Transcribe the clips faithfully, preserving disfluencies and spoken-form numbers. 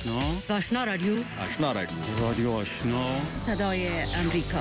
آشنا آشنا رادیو آشنا رادیو رادیو آشنا صدای امریکا.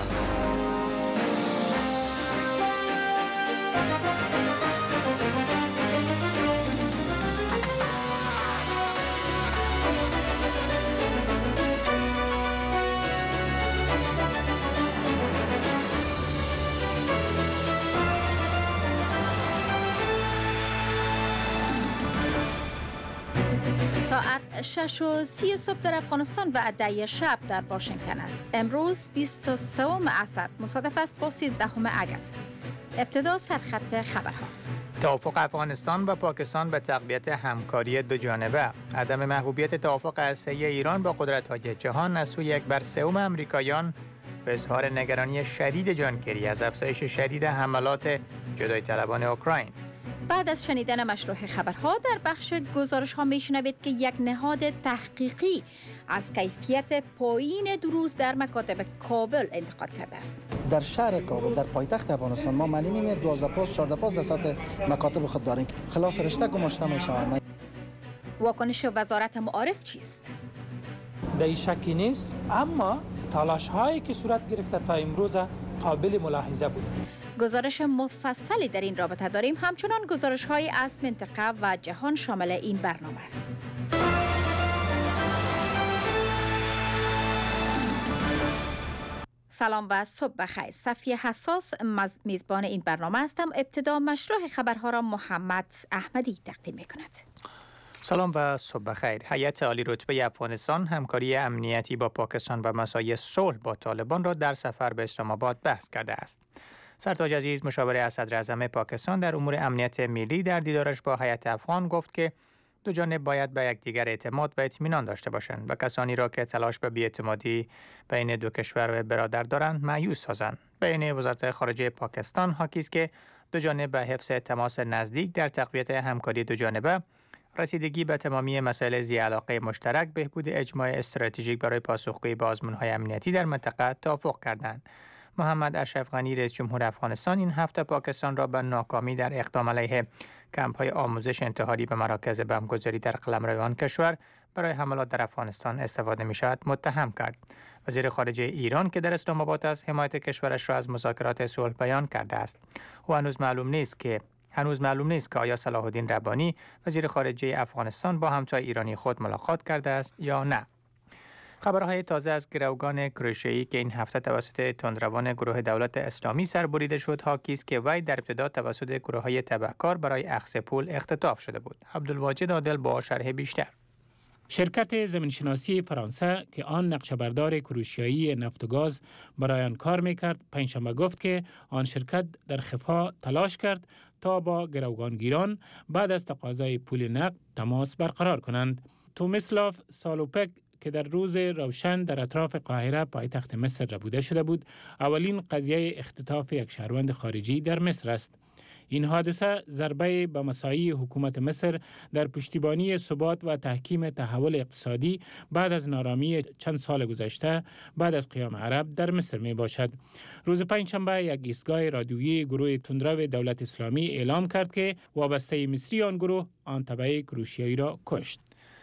ساعت شش و سی صبح در افغانستان و ده شب در واشنگتن است. امروز بیست و سوم اسد مصادف است با سیزدهم اگست. ابتدا سرخط خبرها. توافق افغانستان و پاکستان به تقویت همکاری دو جانبه. عدم محبوبیت توافق هسته‌ای ایران با قدرت‌های جهان از سوی یک بر سوم امریکایان به اظهار نگرانی شدید جان کری از افزایش شدید حملات جدای طلبان اوکراین. بعد از شنیدن مشروع خبرها در بخش گزارش ها میشنوید که یک نهاد تحقیقی از کیفیت پایین دروز در مکاتب کابل انتقاد کرده است. در شهر کابل در پایتخت افغانستان ما معلومه دوازده پاس چهارده پاس در سطح مکاتب خود داریم خلاف رشته گماشته میشوند. واکنش وزارت معارف چیست؟ در شکی نیست، اما تلاش هایی که صورت گرفته تا امروز قابل ملاحظه بود. گزارش مفصلی در این رابطه داریم، همچنان گزارش های از منطقه و جهان شامل این برنامه است. سلام و صبح بخیر. صفیه حساس میزبان این برنامه هستم. ابتدا مشروع خبرها را محمد احمدی تقدیم می‌کند. سلام و صبح بخیر. هیئت عالی رتبه افغانستان همکاری امنیتی با پاکستان و مساعی صلح با طالبان را در سفر به اسلام آباد بحث کرده است. سرتاج عزیز مشاور صدراعظم پاکستان در امور امنیت ملی در دیدارش با هیئت افغان گفت که دو جانب باید به یکدیگر اعتماد و اطمینان داشته باشند و کسانی را که تلاش به بی‌اعتمادی بین دو کشور و برادر دارند مایوس سازند. بیان وزارت خارجه پاکستان حاکی است که دو جانب به حفظ تماس نزدیک در تقویت همکاری دو جانبه، رسیدگی به تمامی مسائل ذی علاقه مشترک، بهبود اجماع استراتژیک برای پاسخگویی به آزمون‌های امنیتی در منطقه توافق کردند. محمد اشرف غنی رئیس جمهور افغانستان این هفته پاکستان را به ناکامی در اقدام علیه کمپ‌های آموزش انتحاری به مراکز بمبگذاری در قلمرو آن کشور برای حملات در افغانستان استفاده می‌شود متهم کرد. وزیر خارجه ایران که در اسلام آباد است حمایت کشورش را از مذاکرات صلح بیان کرده است. او هنوز معلوم نیست که هنوز معلوم نیست که آیا صلاح الدین ربانی وزیر خارجه افغانستان با همتای ایرانی خود ملاقات کرده است یا نه. خبرهای تازه از گروگان کروشیایی که این هفته توسط تندروان گروه دولت اسلامی سربریده شد حاکی است که وی در ابتدا توسط گروه‌های تبهکار برای اخذ پول اختطاف شده بود. عبدالواجد عادل با شرح بیشتر. شرکت زمینشناسی فرانسه که آن نقشه‌بردار کروشیایی نفت و گاز برای آن کار می‌کرد، پنجشنبه گفت که آن شرکت در خفا تلاش کرد تا با گروگانگیران بعد از تقاضای پول نقد تماس برقرار کنند. تومیسلاف سالوپک که در روز روشن در اطراف قاهره پایتخت مصر ربوده شده بود، اولین قضیه اختطاف یک شهروند خارجی در مصر است. این حادثه ضربه به مساعی حکومت مصر در پشتیبانی ثبات و تحکیم تحول اقتصادی بعد از نارامی چند سال گذشته بعد از قیام عرب در مصر می باشد. روز پنجشنبه یک ایستگاه رادیویی گروه تندرو دولت اسلامی اعلام کرد که وابسته مصری آن گروه آن تبع کروشیایی را کشت.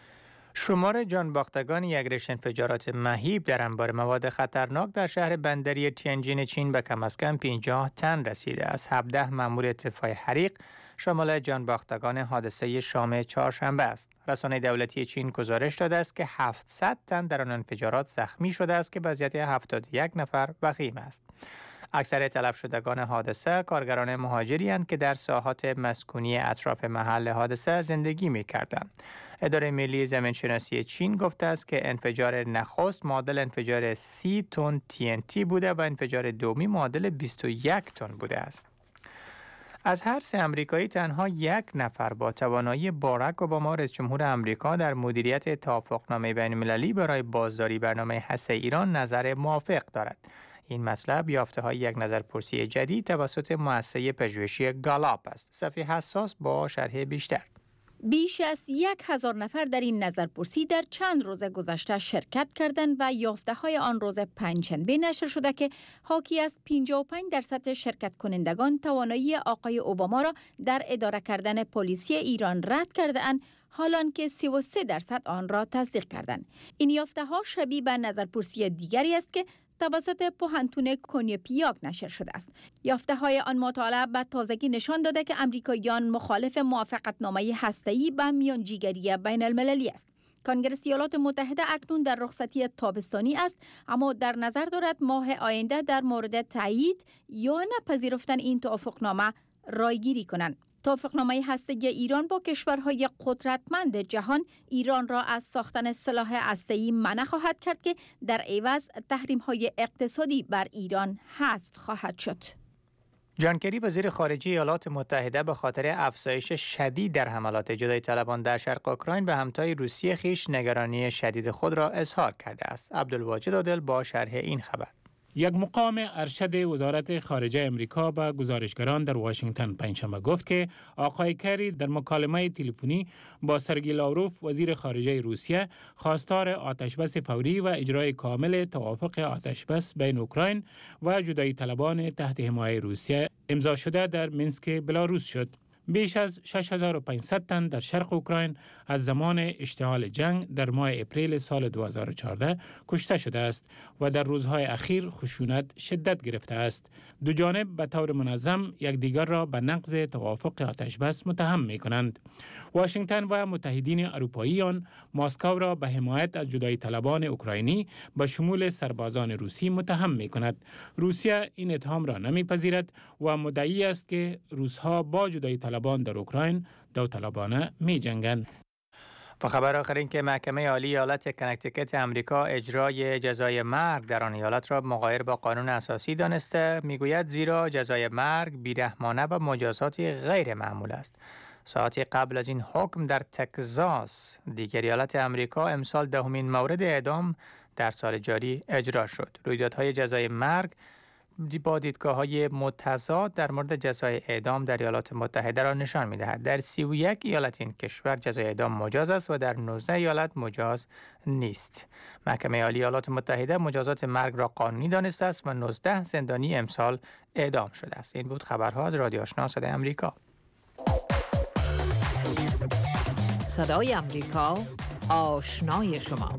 شمار جانباختگان یک رشته انفجارات مهیب در انبار مواد خطرناک در شهر بندری تینجین چین به کم از کم پنجاه تن رسیده است. هفده مأمور اطفای حریق شامل جانباختگان حادثه شام چهارشنبه است. رسانه دولتی چین گزارش داده است که هفتصد تن در آن انفجارات زخمی شده است که وضعیت هفتاد و یک نفر وخیم است. اکثر تلف شدگان حادثه کارگران مهاجری اند که در ساحات مسکونی اطراف محل حادثه زندگی می‌کردند. اداره ملی زمینشناسی چین گفته است که انفجار نخست معادل انفجار سی تن تی ان تی بوده و انفجار دومی معادل بیست و یک تن بوده است. از هر سه امریکایی تنها یک نفر با توانایی باراک اوباما رئیس جمهور امریکا در مدیریت توافقنامه بین‌المللی برای بازداری برنامه هسته ایران نظر موافق دارد. این مطلب یافته‌های یک نظرپرسی جدید توسط مؤسسه پژوهشی گالاپ است. صفیه حساس با شرح بیشتر. بیش از یک هزار نفر در این نظرپرسی در چند روز گذشته شرکت کردند و یافته‌های آن روز پنجشنبه نشر شده که حاکی از پنجاه و پنج درصد شرکت کنندگان توانایی آقای اوباما را در اداره کردن پلیسی ایران رد کرده اند، حالان که سی و سه درصد آن را تصدیق کردند. این یافته ها شبیه به نظرپرسی دیگری است که توسط پوهنتون کنیوپیاک نشر شده است. یافته های آن مطالعه به تازگی نشان داده که امریکاییان مخالف موافقتنامه هسته‌ای به میانجیگری بین المللی است. کنگره ایالات متحده اکنون در رخصتی تابستانی است، اما در نظر دارد ماه آینده در مورد تایید یا نپذیرفتن این توافقنامه رایگیری کنند. توافقنامه هسته‌ای ایران با کشورهای قدرتمند جهان ایران را از ساختن سلاح هسته‌ای منع خواهد کرد که در عوض تحریم‌های اقتصادی بر ایران حذف خواهد شد. جان کری وزیر خارجه ایالات متحده به خاطر افزایش شدید در حملات جدایی طلبان در شرق اوکراین به همتای روسیه خیش نگرانی شدید خود را اظهار کرده است. عبدالواجد عادل با شرح این خبر. یک مقام ارشد وزارت خارجه امریکا به گزارشگران در واشنگتن پنجشنبه گفت که آقای کری در مکالمه تلفنی با سرگئی لاوروف وزیر خارجه روسیه خواستار آتشبس فوری و اجرای کامل توافق آتشبس بین اوکراین و جدایی طلبان تحت حمایت روسیه امضا شده در مینسک بلاروس شد. بیش از شش هزار و پانصد تن در شرق اوکراین از زمان اشتعال جنگ در ماه اپریل سال دو هزار و چهارده کشته شده است و در روزهای اخیر خشونت شدت گرفته است. دو جانب به طور منظم یکدیگر را به نقض توافق آتشبس متهم می کنند. واشنگتن و متحدین اروپایی آن مسکو را به حمایت از جدایی طلبان اوکراینی به شمول سربازان روسی متهم می کند. روسیه این اتهام را نمیپذیرد و مدعی است که روس‌ها با جدایی طلبان در اوکراین داوطلبانه می جنگند. و خبر آخر این که محکمه عالی ایالت کنکتیکت امریکا اجرای جزای مرگ در آن ایالت را مغایر با قانون اساسی دانسته میگوید زیرا جزای مرگ بیرحمانه و مجازاتی غیر معمول است. ساعتی قبل از این حکم در تگزاس دیگر ایالت امریکا امسال دهمین مورد اعدام در سال جاری اجرا شد. رویدادهای جزای مرگ با دیدگاه‌های متضاد در مورد جزای اعدام در ایالات متحده را نشان می‌دهد. در سی و یک ایالت این کشور جزای اعدام مجاز است و در نوزده ایالت مجاز نیست. محکمه عالی ایالات متحده مجازات مرگ را قانونی دانسته است و نوزده زندانی امسال اعدام شده است. این بود خبرها از رادیو آشنا صدای آمریکا. صدای آمریکا، آشنای شما.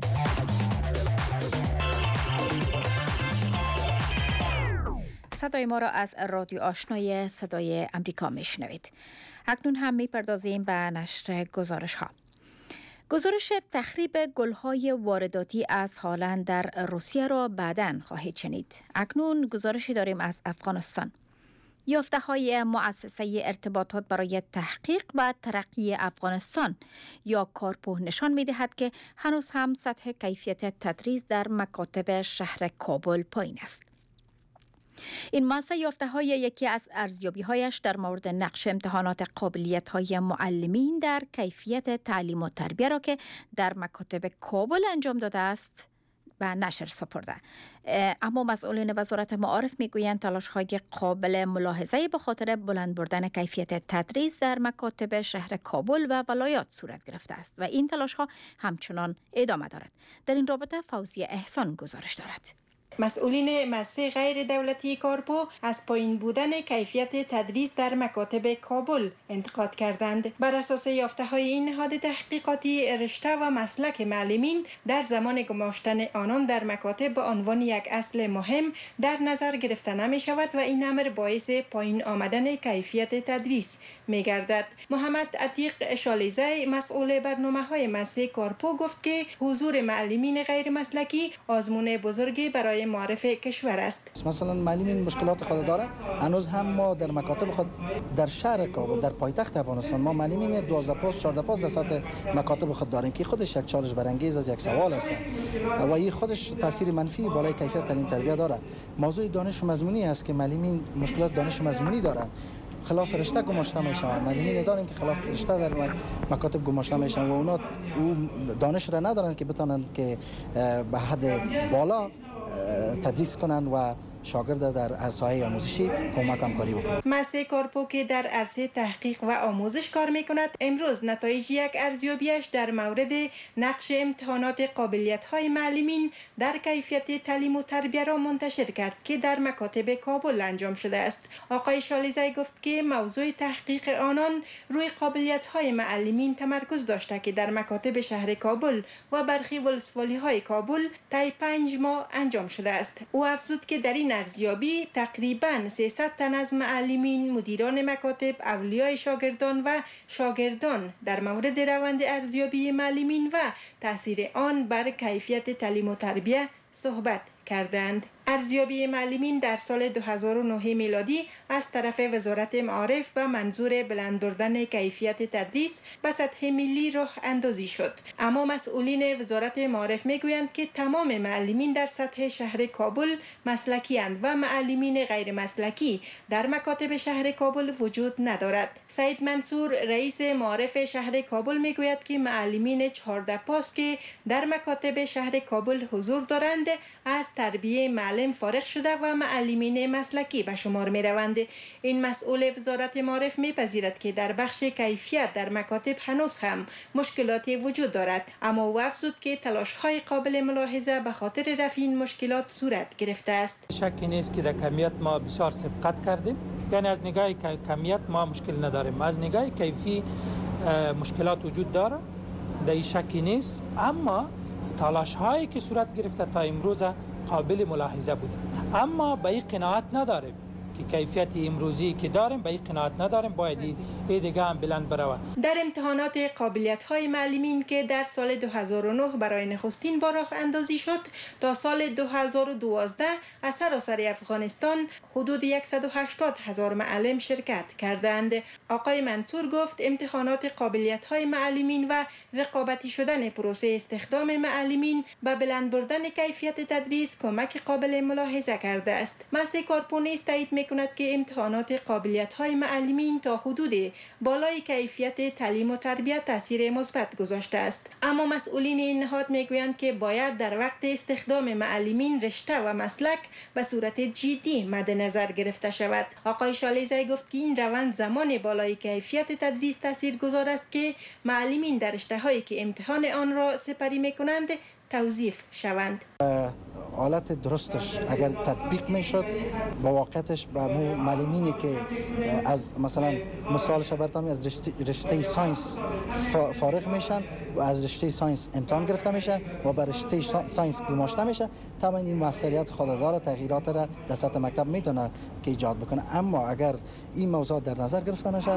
صدای ما را از رادیو آشنای صدای آمریکا میشنوید. اکنون هم میپردازیم به نشر گزارش ها. گزارش تخریب گل‌های وارداتی از هالند در روسیه را بعداً خواهید شنید. اکنون گزارشی داریم از افغانستان. یافته های مؤسسه ارتباطات برای تحقیق و ترقی افغانستان یا کارپو نشان می دهد که هنوز هم سطح کیفیت تدریس در مکاتب شهر کابل پایین است. این مؤسسه یافته های یکی از ارزیابی هایش در مورد نقش امتحانات قابلیت های معلمین در کیفیت تعلیم و تربیه را که در مکاتب کابل انجام داده است به نشر سپرده. اما مسئولین وزارت معارف میگویند تلاش های قابل ملاحظه به خاطر بلند بردن کیفیت تدریس در مکاتب شهر کابل و ولایات صورت گرفته است و این تلاش ها همچنان ادامه دارد. در این رابطه فوزیه احسان گزارش دارد. مسئولین مؤسسه غیر دولتی کارپو از پایین بودن کیفیت تدریس در مکاتب کابل انتقاد کردند. بر اساس یافته‌های این نهاد تحقیقاتی، رشته و مسلک معلمین در زمان گماشتن آنان در مکاتب به عنوان یک اصل مهم در نظر گرفته نمی شود و این امر باعث پایین آمدن کیفیت تدریس می گردد. محمد عتیق شالیزه مسئول برنامه‌های مؤسسه کارپو گفت که حضور معلمین غیر مسلکی آزمون بزرگی برای معرف کشور است. مثلا معلمین مشکلات خود داره. هنوز هم ما در مکاتب خود در شهر کابل در پایتخت افغانستان ما معلمین دوازده پاس چهارده پاس در سطح مکاتب خود داریم که خودش یک چالش برانگیز از یک سوال است و این خودش تاثیر منفی بالای کیفیت تعلیم تربیت داره. موضوع دانش مضمونی است که معلمین مشکلات دانش مضمونی دارند. خلاف رشته گماشته میشوند. معلمین داریم که خلاف رشته در مکاتب گماشته میشن و اونا او دانش را ندارند که بتونن که به حد بالا تدریس کنند و شاگرد در عرصه‌های آموزشی کمک همکاری بکنه. مؤسسه کارپو که در عرصه تحقیق و آموزش کار میکند امروز نتایج یک ارزیابیش در مورد نقش امتحانات قابلیت‌های معلمین در کیفیت تعلیم و تربیت را منتشر کرد که در مکاتب کابل انجام شده است. آقای شالیزی گفت که موضوع تحقیق آنان روی قابلیت‌های معلمین تمرکز داشته که در مکاتب شهر کابل و برخی ولسوالی‌های کابل طی پنج ماه انجام شده است. او افزود که در این ارزیابی تقریباً سیصد تن از معلمین، مدیران مکاتب، اولیای شاگردان و شاگردان در مورد روند ارزیابی معلمین و تاثیر آن بر کیفیت تعلیم و تربیت صحبت کردند. ارزیابی معلمین در سال دو هزار و نه میلادی از طرف وزارت معارف به منظور بلند بردن کیفیت تدریس به سطح ملی راه اندازی شد. اما مسئولین وزارت معارف میگویند که تمام معلمین در سطح شهر کابل مسلکی اند و معلمین غیر مسلکی در مکاتب شهر کابل وجود ندارد. سید منصور رئیس معارف شهر کابل میگوید که معلمین چهارده پاس که در مکاتب شهر کابل حضور دارند از تربیه معلم فارغ شده و معلمین مسلکی به شمار می روند. این مسئول وزارت معارف می پذیرد که در بخش کیفیت در مکاتب هنوز هم مشکلاتی وجود دارد، اما او افزود که تلاش های قابل ملاحظه به خاطر رفع این مشکلات صورت گرفته است. شکی نیست که در کمیت ما بسیار سبقت کردیم، یعنی از نگاه کمیت ما مشکل نداریم، از نگاه کیفی مشکلات وجود داره، در شکی نیست، اما تلاش هایی که صورت گرفته تا امروز قابل ملاحظه بوده. اما به این قناعت نداریم که کیفیت امروزی که داریم به این قناعت نداریم، باید این دیگه هم بلند بروه. در امتحانات قابلیت های معلمین که در سال دو هزار و نه برای نخستین بار راه اندازی شد تا سال دو هزار و دوازده از سراسر افغانستان حدود صد و هشتاد هزار معلم شرکت کردند. آقای منصور گفت امتحانات قابلیت های معلمین و رقابتی شدن پروسه استخدام معلمین به بلند بردن کیفیت تدریس کمک قابل ملاحظه کرده است. مؤسسه کارپو نیز تایید میکند که امتحانات قابلیت های معلمین تا حدود بالای کیفیت تعلیم و تربیت تاثیر مثبت گذاشته است، اما مسئولین این نهاد میگویند که باید در وقت استخدام معلمین رشته و مسلک به صورت جدی مد نظر گرفته شود. آقای شالیزی گفت که این روند زمان بالای کیفیت تدریس تاثیرگذار است که معلمین در رشته هایی که امتحان آن را سپری میکنند توظیف شوند. حالت درستش اگر تطبیق میشد با واقعیتش به معلمینی که از مثلا مثالش براتون از رشته, رشته ساینس فارغ میشن و از رشته ساینس امتحان گرفته میشه و بر رشته ساینس گماشته میشه، طبعا این مسئولیت خوددار تغییرات را در سطح مکتب میتونه که ایجاد بکنه. اما اگر این موضوع در نظر گرفته نشه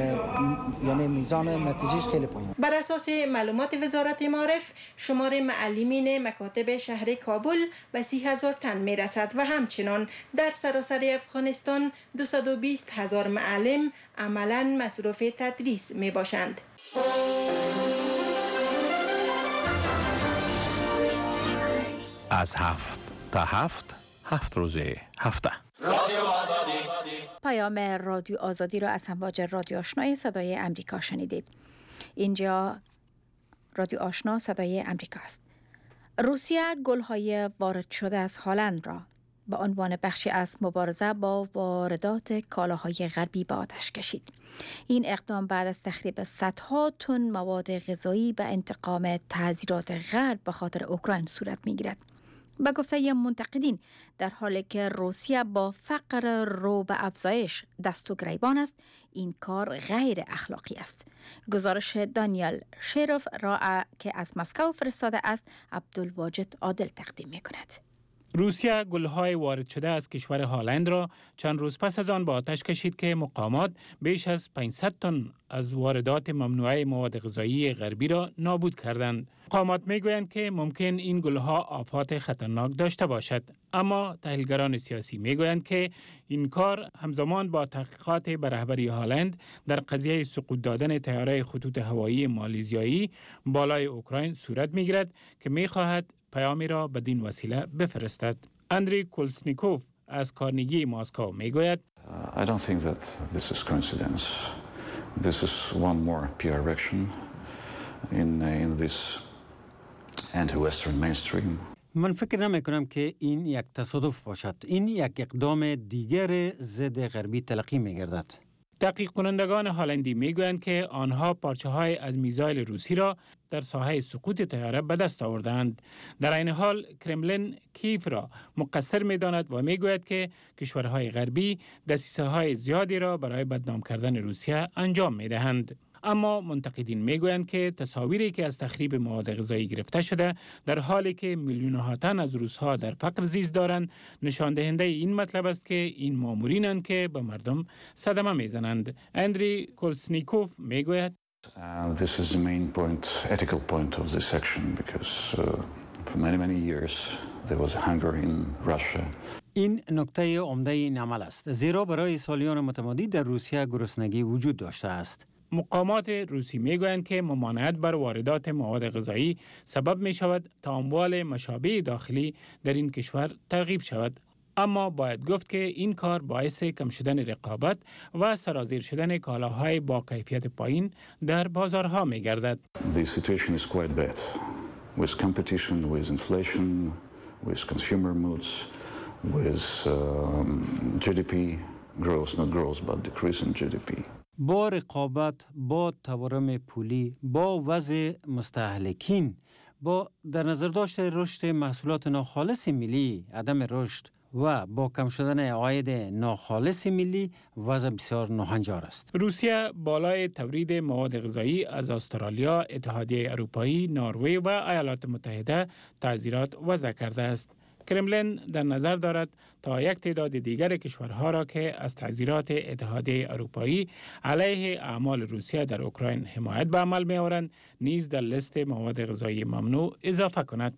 یعنی میزان نتیجهش خیلی پایینه. بر اساس معلومات وزارت معارف شمار معلمین مکاتب شهر کابل به سی هزار تن می رسد و همچنان در سراسر افغانستان دویست و بیست هزار معلم عملاً مصروف تدریس می باشند. از هفت تا هفت هفت روزه هفته پیام رادیو آزادی را از امواج رادیو آشنای صدای امریکا شنیدید. اینجا رادیو آشنا صدای امریکا است. روسیه گل‌های وارد شده از هلند را به عنوان بخشی از مبارزه با واردات کالاهای غربی به آتش کشید. این اقدام بعد از تخریب صدها تن مواد غذایی به انتقام تعزیرات غرب به خاطر اوکراین صورت می‌گیرد. به گفته منتقدین در حالی که روسیه با فقر رو به افزایش دست و گریبان است، این کار غیر اخلاقی است. گزارش دانیل شیروف را که از مسکو فرستاده است عبدالواجد عادل تقدیم می کند. روسیه گل‌های وارد شده از کشور هلند را چند روز پس از آن به آتش کشید که مقامات بیش از پانصد تن از واردات ممنوعه مواد غذایی غربی را نابود کردند. مقامات میگویند که ممکن این گل‌ها آفات خطرناک داشته باشد، اما تحلیلگران سیاسی میگویند که این کار همزمان با تحقیقات به رهبری هلند در قضیه سقوط دادن طیاره خطوط هوایی مالزیایی بالای اوکراین صورت میگیرد که میخواهد پیامی را بدین وسیله بفرستد. اندری کولسنیکوف از کارنگی مسکو میگوید I don't think that this is coincidence. This is one more P R action in in this anti-Western mainstream. من فکر نمی کنم که این یک تصادف باشد. این یک اقدام دیگر ضد غربی تلقی می گردد. تحقیق کنندگان هلندی می گویند که آنها پارچه های از میزایل روسی را در ساحه سقوط طیاره به دست آوردند. در این حال کرملین کیف را مقصر می داند و می گوید که کشورهای غربی دسیسه های زیادی را برای بدنام کردن روسیه انجام می دهند. اما منتقدین می گویند که تصاویری که از تخریب مواد غذایی گرفته شده در حالی که میلیون‌ها تن از روس‌ها در فقر زیست دارند نشان دهنده این مطلب است که این مامورینند که به مردم صدمه میزنند. اندری کولسنیکوف می گوید Uh, this is the main point, ethical point of this section, because uh, for many, many years there was hunger in Russia. این نکته عمده این عمل است. زیرا برای سالیان متمادی در روسیه گرسنگی وجود داشته است. مقامات روسی میگویند که ممانعت بر واردات مواد غذایی سبب می شود تا اموال مشابه داخلی در این کشور ترغیب شود. اما باید گفت که این کار باعث کم شدن رقابت و سرازیر شدن کالاهای با کیفیت پایین در بازارها می گردد. The situation is quite bad, with competition, with inflation, with consumer moods, with um, G D P growth, not growth, but decrease in G D P. با رقابت، با تورم پولی، با وضع مستهلکین، با در نظر داشته رشد محصولات ناخالص ملی، عدم رشد و با کم شدن عاید ناخالص ملی وضع بسیار ناهنجار است. روسیه بالای تولید مواد غذایی از استرالیا، اتحادیه اروپایی، نروژ و ایالات متحده تعزیرات وضع کرده است. کرملین در نظر دارد تا یک تعداد دیگر کشورها را که از تعزیرات اتحادیه اروپایی علیه اعمال روسیه در اوکراین حمایت به عمل می آورند نیز در لیست مواد غذایی ممنوع اضافه کند.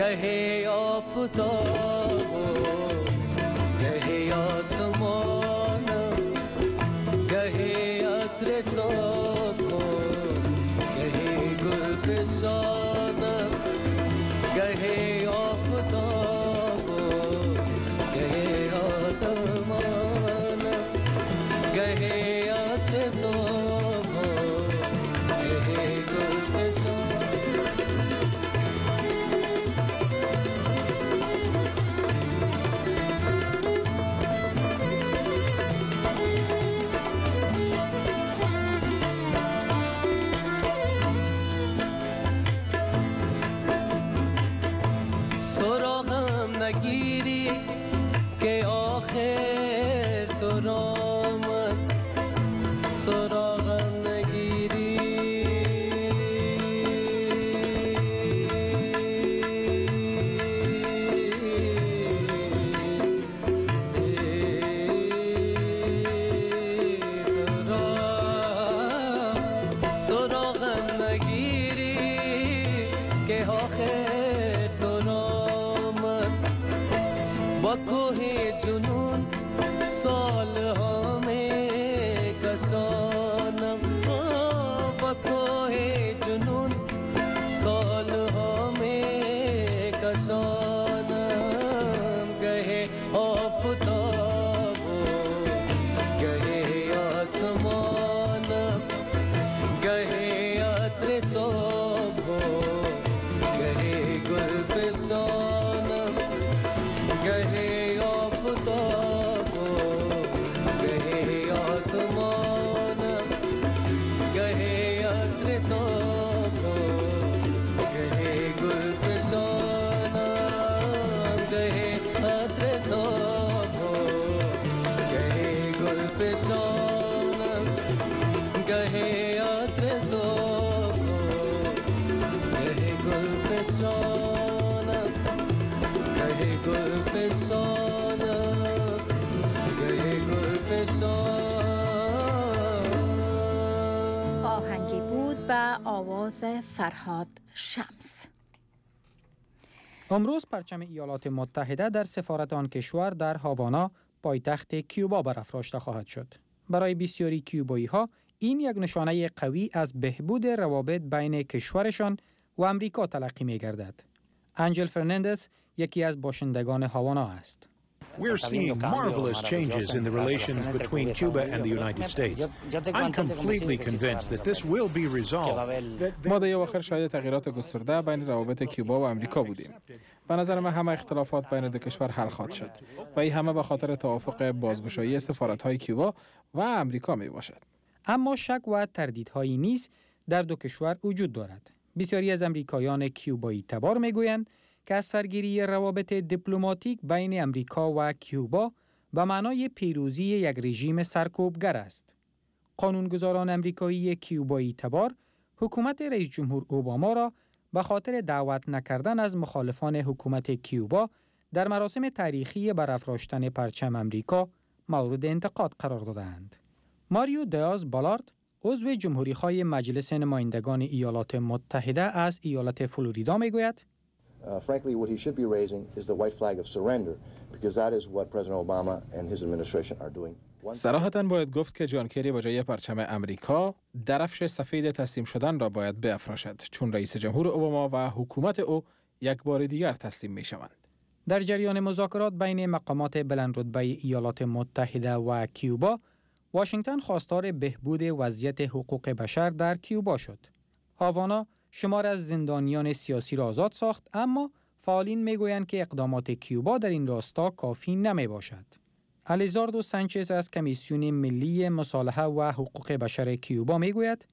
گهی آفتاب و گهی آسمان گهی عطر صاف و گهی گل فشان گهی آفتاب و گهی آسمان گهی عطر صاف و گهی گل فشان نگیری که آخر تو را من سراغم نگیری سراغم نگیری که آخر تو را من با کوه جنون سالها می کشانم با کوه جنون سالها می کشانم گه آفتاب و گه آسمانم گه عطر صبح و گه گل فشانم گهی آفتاب و گهی آسمانم گهی عطر صبح و گهی گل فشانم گهی عطر صبح و گهی گل فشانم گهی عطر صبح و گهی گل فشانم گهی گل فشانم گهی گل فشانم. آهنگی بود به آواز فرهاد شمس. امروز پرچم ایالات متحده در سفارت آن کشور در هاوانا پایتخت کیوبا برافراشته خواهد شد. برای بسیاری کیوبایی ها این یک نشانه قوی از بهبود روابط بین کشورشان و امریکا تلقی می گردد. انجل فرناندز یکی از باشندگان هاوانا است. We're seeing marvelous changes in the relations between Cuba and the United States. I'm completely convinced that this will be resolved. ما در آخر شاهد تغییرات گسترده بین روابط کیوبا و امریکا بودیم. به نظر من همه اختلافات بین دو کشور حل خواهد شد و این همه به خاطر توافق بازگشایی سفارت‌های کیوبا و امریکا می باشد. اما شک و تردیدهایی نیز در دو کشور وجود دارد. بسیاری از امریکایان کیوبایی تبار میگویند که از سرگیری روابط دیپلماتیک بین امریکا و کیوبا به معنای پیروزی یک رژیم سرکوبگر است. قانونگذاران امریکایی کیوبایی تبار حکومت رئیس جمهور اوباما را به خاطر دعوت نکردن از مخالفان حکومت کیوبا در مراسم تاریخی برافراشتن پرچم امریکا مورد انتقاد قرار دادند. ماریو دیاز بالارد عضو جمهوری‌خواه مجلس نمایندگان ایالات متحده از ایالت فلوریدا میگوید Uh, frankly, what he should be raising is the white flag of surrender, because that is what President Obama and his administration are doing. صراحتاً باید گفت که جان کری با جای پرچم امریکا درفش سفید تسلیم شدن را باید بافراشد، چون رئیس جمهور اوباما و حکومت او یک بار دیگر تسلیم می شوند. در جریان مذاکرات بین مقامات بلندرتبه ایالات متحده و کیوبا، واشنگتن خواستار بهبود وضعیت حقوق بشر در کیوبا شد. هاوانا شمار از زندانیان سیاسی را آزاد ساخت، اما فعالین میگویند که اقدامات کیوبا در این راستا کافی نمی باشد. الیزاردو سانچز از کمیسیون ملی مصالحه و حقوق بشر کیوبا میگوید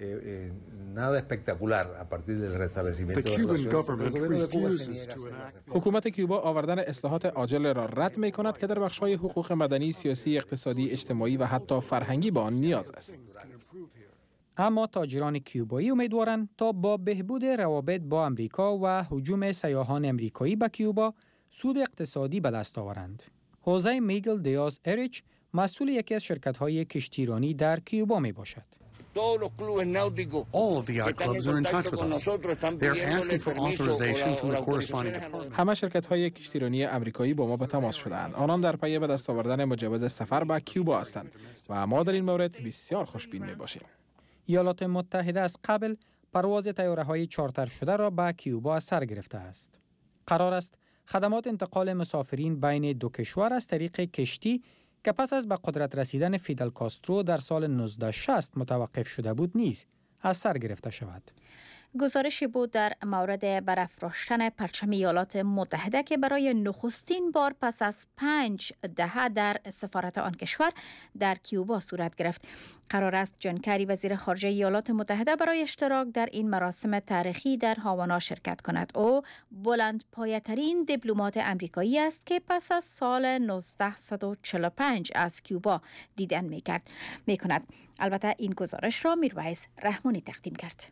حکومت کیوبا آوردن اصلاحات عاجل را رد می کند که در بخش‌های حقوق مدنی، سیاسی، اقتصادی، اجتماعی و حتی فرهنگی به آن نیاز است. اما تاجران کیوبایی امیدوارند تا با بهبود روابط با امریکا و هجوم سیاحان امریکایی به کیوبا سود اقتصادی به دست آورند. حوزه میگل دیاز اریچ مسئول یکی از شرکت‌های کشتیرانی در کیوبا می باشد. All of the yacht clubs are in touch with us. They're asking for authorization from the corresponding department. همه شرکت‌های کشتیرانی آمریکایی با ما به تماس شده‌اند. آنان در پی به دست آوردن مجوز سفر به کیوبا هستند و ما در این مورد بسیار خوشبین می‌باشیم. ایالات متحده از قبل پرواز طیاره‌های چارتر شده را به کیوبا از سر گرفته است. قرار است خدمات انتقال مسافرین بین دو کشور از طریق کشتی که پس از به قدرت رسیدن فیدل کاسترو در سال نوزده شصت متوقف شده بود نیز از سر گرفته شود. گزارشی بود در مورد برافراشتن پرچم ایالات متحده که برای نخستین بار پس از پنج دهه در سفارت آن کشور در کیوبا صورت گرفت. قرار است جان کری وزیر خارجه ایالات متحده برای اشتراک در این مراسم تاریخی در هاوانا شرکت کند. او بلندپایه‌ترین دیپلمات امریکایی است که پس از سال نوزده و چهل و پنج از کیوبا دیدن می‌کرد می‌کند. البته این گزارش را میرویس رحمانی تقدیم کرد.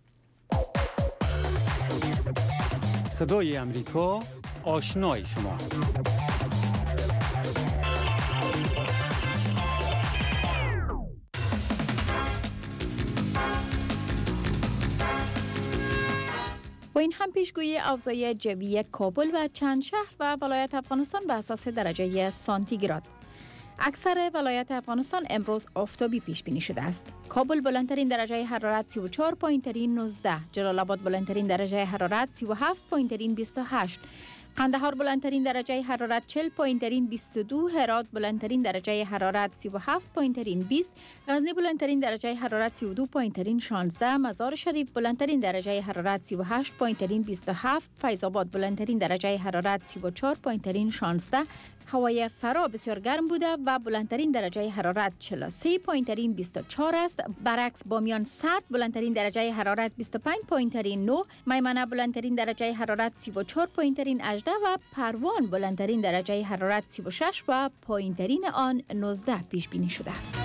صدای امریکا، آشنای شما. و این هم پیشگویی اوضاع جوی کابل و چند شهر و ولایت افغانستان به اساس درجه سانتیگراد. اکثر ولایت افغانستان امروز آفتابی پیش بینی شده است. کابل بلندترین درجه حرارت سی و چهار پایین‌ترین نوزده، جلال آباد بلندترین درجه حرارت سی و هفت پایین‌ترین بیست و هشت، قندهار بلندترین درجه حرارت چهل پایین‌ترین بیست و دو، هرات بلندترین درجه حرارت سی و هفت پایین‌ترین بیست، غزنی بلندترین درجه حرارت سی و دو پایین‌ترین شانزده، مزار شریف بلندترین درجه حرارت سی و هشت پایین‌ترین بیست و هفت، فیض آباد بلندترین درجه حرارت سی و چهار پایین‌ترین شانزده. هوای فرا بسیار گرم بوده و بلندترین درجه حرارت چهل و سه پایین‌ترین بیست و چهار است. برعکس بامیان سرد بلندترین درجه حرارت بیست و پنج پایین‌ترین نه، میمنه بلندترین درجه حرارت سی و چهار پایین‌ترین هجده و پروان بلندترین درجه حرارت سی و شش و پایین‌ترین آن نوزده پیش بینی شده است.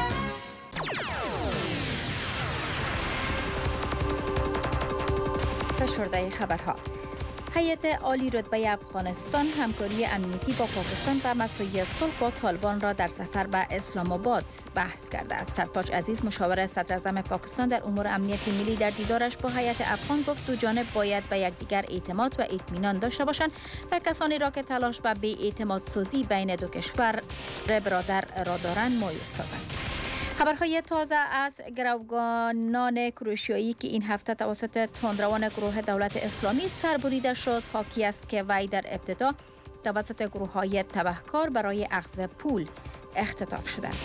فشرده خبرها. هیئت عالی رتبه افغانستان همکاری امنیتی با پاکستان و مساعی صلح با طالبان را در سفر به اسلام آباد بحث کرده است. سرتاج عزیز مشاور صدر اعظم پاکستان در امور امنیتی ملی در دیدارش با هیئت افغان گفت دو جانب باید به یکدیگر اعتماد و اطمینان داشته باشند و کسانی را که تلاش به بی‌اعتماد سازی بین دو کشور برادر را دارند مایوس سازند. خبرهای تازه از گروگانان کروشیایی که این هفته توسط تندروان گروه دولت اسلامی سربریده شد حاکی است که وی در ابتدا توسط گروه‌های تبهکار برای اخذ پول اختطاف شدند.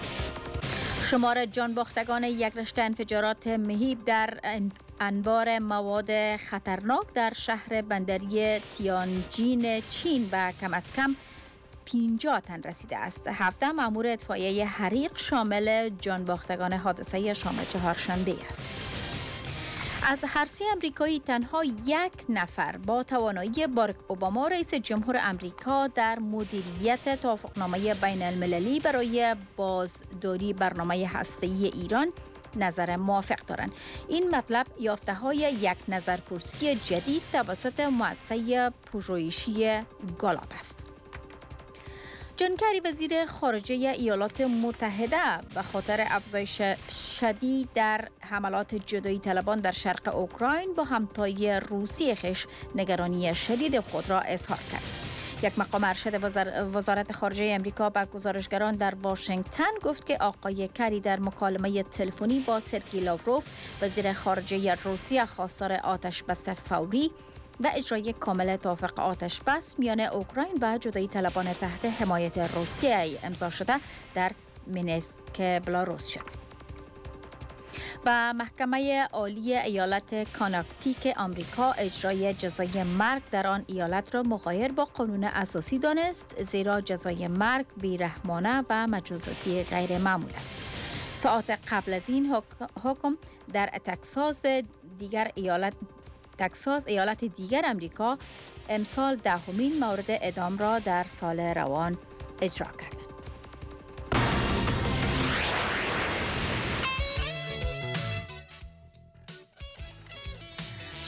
شمار جانباختگان یک رشته انفجارات مهیب در انبار مواد خطرناک در شهر بندری تیانجین چین به کم از کم پنجاه تن رسیده است. هفده مأمور اطفائیه حریق شامل جانباختگان حادثه شام چهارشنبه است. از هرسی امریکایی تنها یک نفر با توانایی باراک اوباما رئیس جمهور امریکا در مدیریت توافقنامه بین المللی برای بازداری برنامه هسته‌ای ایران نظر موافق دارند. این مطلب یافته های یک نظرپرسی جدید توسط مؤسسه پژوهشی گالاب است. جان کری وزیر خارجه ایالات متحده به خاطر افزایش شدید در حملات جدایی طلبان در شرق اوکراین با همتای روسیه خش نگرانی شدید خود را اظهار کرد. یک مقام ارشد وزارت خارجه امریکا به گزارشگران در واشنگتن گفت که آقای کری در مکالمه تلفنی با سرگئی لاوروف وزیر خارجه روسیه خواستار آتش بس فوری و اجرای کامل توافق آتش بس میان اوکراین و جدایی طلبان تحت حمایت روسیه امضا شده در مینسک بلاروس شد. و محکمه عالی ایالت کاناکتیک آمریکا اجرای جزای مرگ در آن ایالت را مغایر با قانون اساسی دانست، زیرا جزای مرگ بیرحمانه و مجازاتی غیر معمول است. ساعات قبل از این حکم در تگزاس دیگر ایالت تگزاس ایالت دیگر امریکا امسال دهمین مورد اعدام را در سال روان اجرا کرد.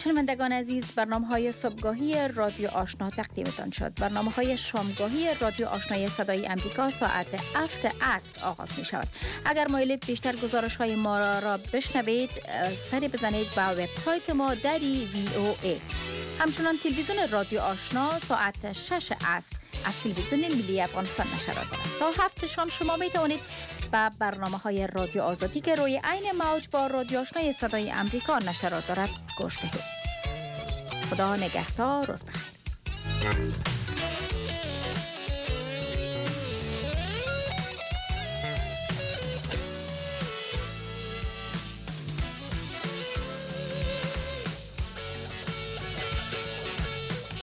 شنوندگان عزیز، برنامه‌های صبحگاهی رادیو آشنا تقدیمتان شد. برنامه‌های شامگاهی رادیو آشنای صدای امریکا ساعت هفت عصر آغاز می شود. اگر مایلید بیشتر گزارش‌های ما را بشنوید، سری بزنید به وبسایت ما دری وی او ای. همچنان تلویزیون رادیو آشنا ساعت شش عصر از تلویزیون ملی افغانستان نشرات دارد. تا هفت شام شما می توانید به برنامه‌های رادیو آزادی که روی عین موج با رادیو آشنای صدای امریکا نشرات دارد گوش دهید. خدا نگهدار، روز بخیر.